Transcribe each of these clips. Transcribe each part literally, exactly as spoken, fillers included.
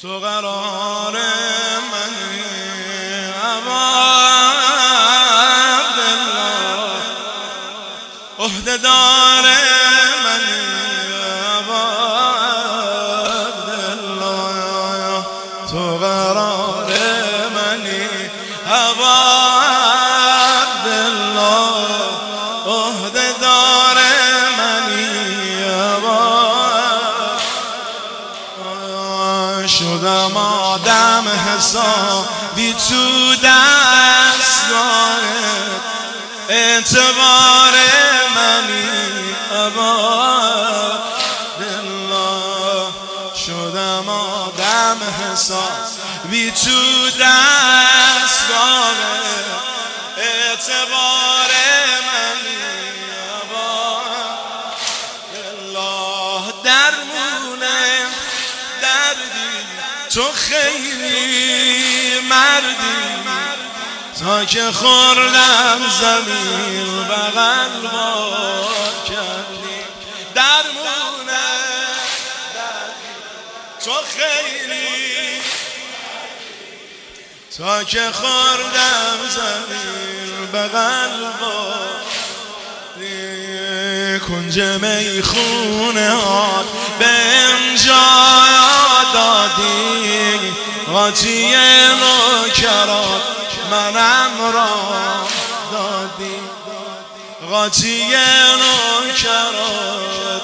تو قرار منی ابا عبدالله، عهده‌دار منی ابا عبدالله، تو قرار منی ابا عبدالله، عهده‌دار منی ابا. شدم آدم حسابی تو دستگاهت، اعتبار منی ابا عبدالله. شدم آدم حسابی تو دستگاهت، اعتبار منی ابا عبدالله. درمونه دردی تو خیلی مردی، تا که خوردم زمین بغل با کردی. درمونه دردی تو خیلی، تا که خوردم زمین بغل با کنج میخونه ها بهم جا دادی، قاطی نوکرات منم را دادی، قاطی نوکرات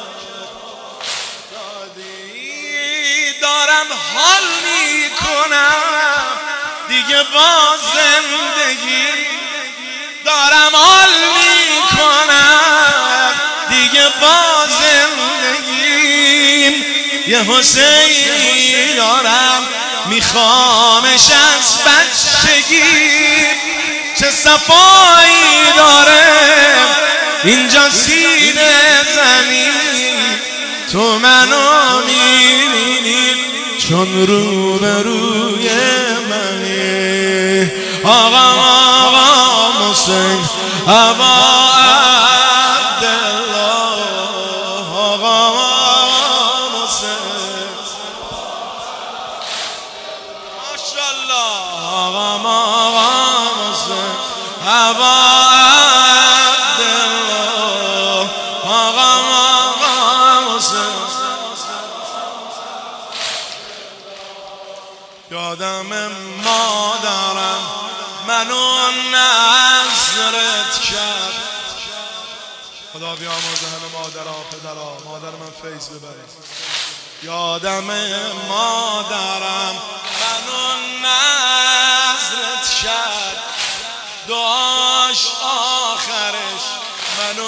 دادی. دارم حال میکنم دیگه با زندگی، دارم حال میکنم دیگه با زندگیم. یه حسینی دارم میخوامش از بچگی، چه صفایی داره اینجا سینه زنی. تو منو میبینی چون رو به روی منی، آقا آقا حسین ابا عبدالله، آقا حسین ماشاءالله، آقا آقا حسین ابا عبدالله، آقا آقا حسین. یادم مادرم منو نظرت کرد، خدا بیامرزه همه مادرها پدرها، مادر من فیض ببره. یادم مادرم منو نظرت کرد، دعاش آخرش منو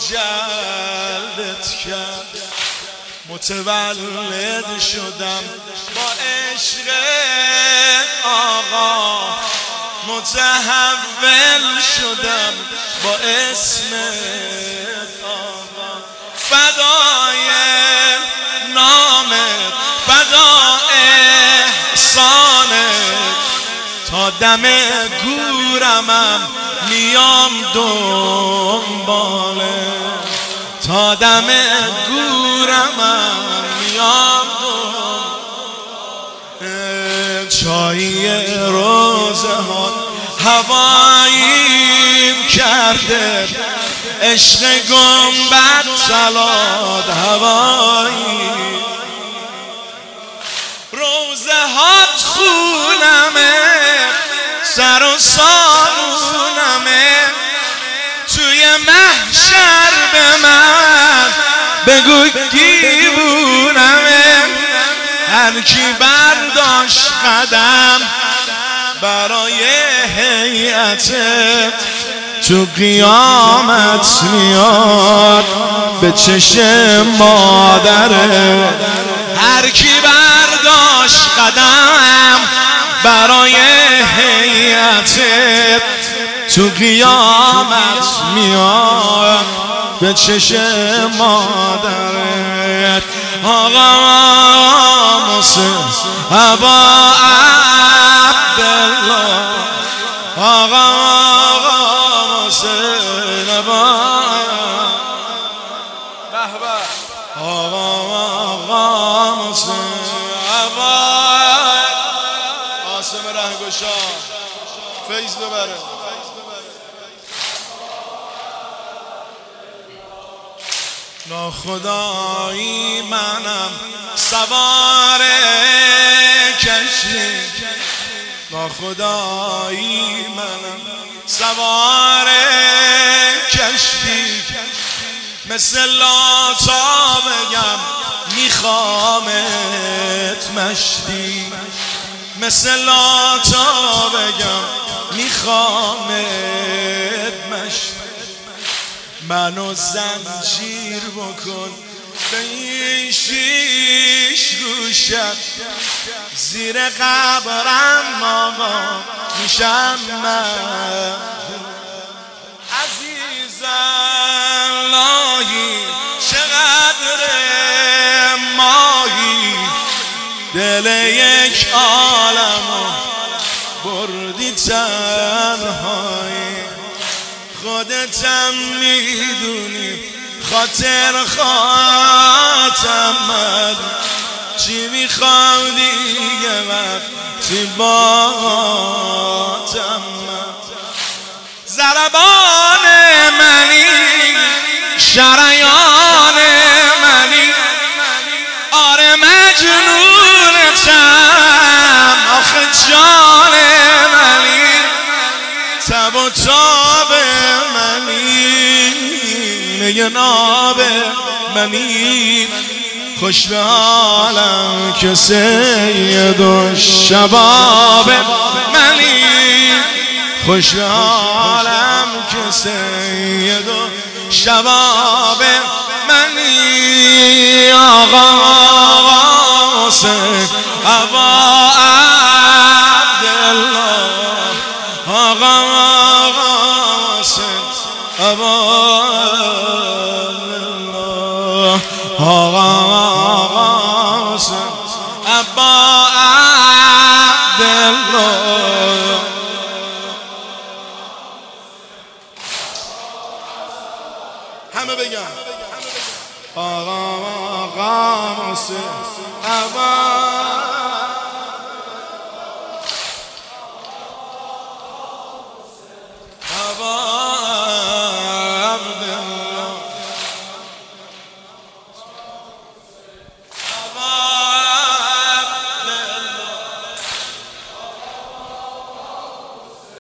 جلدت کرد. متولد شدم با عشق آقا، متحول شدم با اسمت آقا. فدای نامت، فدا احسانت، تا دم گورمم میام دنبالت، تا دم گورمم میام دنبالت. چایی روزه ها هواییم کرده، عشق گنبد سلاد هوایی. روزه هات خونمه، سر و سامونمه، توی محشر به من بگو دیوونمه. هر کی برداشت قدم برای هیئتت، تو قیامت میاد به چشم مادره. هر کی برداشت قدم برای هیئتت، تو قیامت میاد به چشم مادرت. آقا حسین ابا عبدالله، آقا حسین ابا به به، آقا حسین ابا گشا فیض ببره. ناخدایی منم سوار کشتی، ناخدایی منم سوار کشتی، مثل لاتا بگم میخوامت مشتی، مثل لاتا بگم میخوامت مشتی. منو زنجیر بکن به این شیش گوشت، زیر قبرم آقا میشم من. عزیزم لاهی چقدر ماهی، دل یک عالمو بردی تنهایی، خودتم میدونی خاطر خواهتم من، چی میخوام دیگه وقتی باهاتم من. ضربان منی شریان منی، آره مجنونتم آخه جان منی، تب و تاب منی میگه ناب منی، خوش به حالم که سید و شباب منی، خوش به حالم که سید و شباب منی. آقا حسین ابا عبدالله، آقا حسین ابا عبدالله، آقا حسین ابا عبدالله. همه بگم آقا حسین ابا